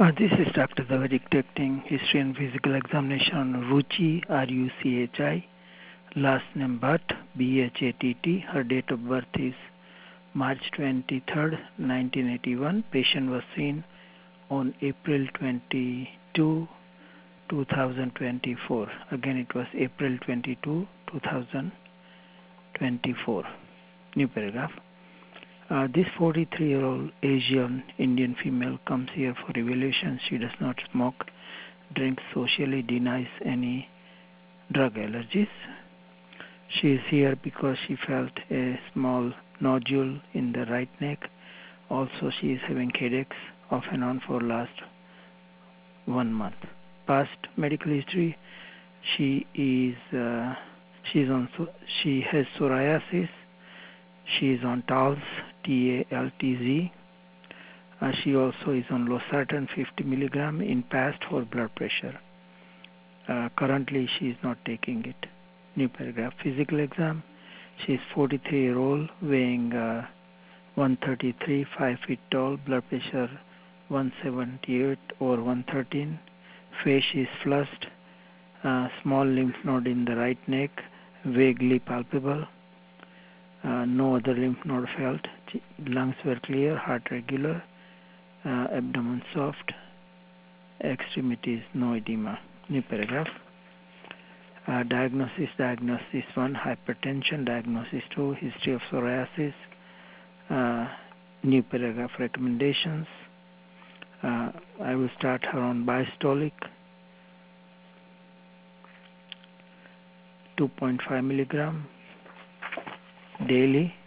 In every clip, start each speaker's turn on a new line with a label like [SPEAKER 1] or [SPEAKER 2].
[SPEAKER 1] This is Dr. Davarik taking history and physical examination on Ruchi, R-U-C-H-I, last name Bhatt, B-H-A-T-T. Her date of birth is March 23rd, 1981. Patient was seen on April 22, 2024. Again, it was April 22, 2024. New paragraph. This 43-year-old Asian Indian female comes here for evaluation. She does not smoke, drinks socially, denies any drug allergies. She is here because she felt a small nodule in the right neck. Also, she is having headaches off and on for last 1 month. Past medical history: she has psoriasis. She is on Taltz, Taltz. She also is on losartan 50 milligram in past for blood pressure. Currently, she is not taking it. New paragraph. Physical exam. She is 43-year-old, weighing 133, 5 feet tall, blood pressure 178 or 113. Face is flushed, small lymph node in the right neck, vaguely palpable. No other lymph node felt. Lungs were clear, heart regular, abdomen soft, extremities no edema. New paragraph. Diagnosis 1, hypertension. Diagnosis 2, history of psoriasis. New paragraph. Recommendations. I will start her on biastolic 2.5 milligram daily.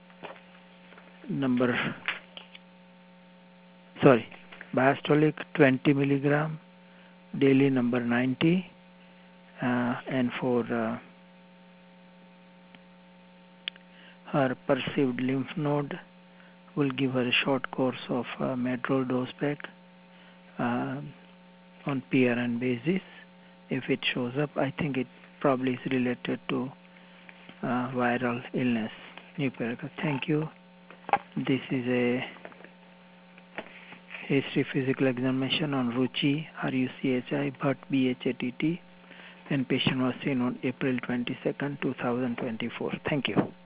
[SPEAKER 1] Biastolic 20 milligram daily, number 90. And for her perceived lymph node, we'll give her a short course of Medrol dose pack on PRN basis. If it shows up, I think it probably is related to viral illness. New paragraph. Thank you. This is a history physical examination on Ruchi, R-U-C-H-I, Bhatt, B-H-A-T-T, and patient was seen on April 22nd, 2024. Thank you.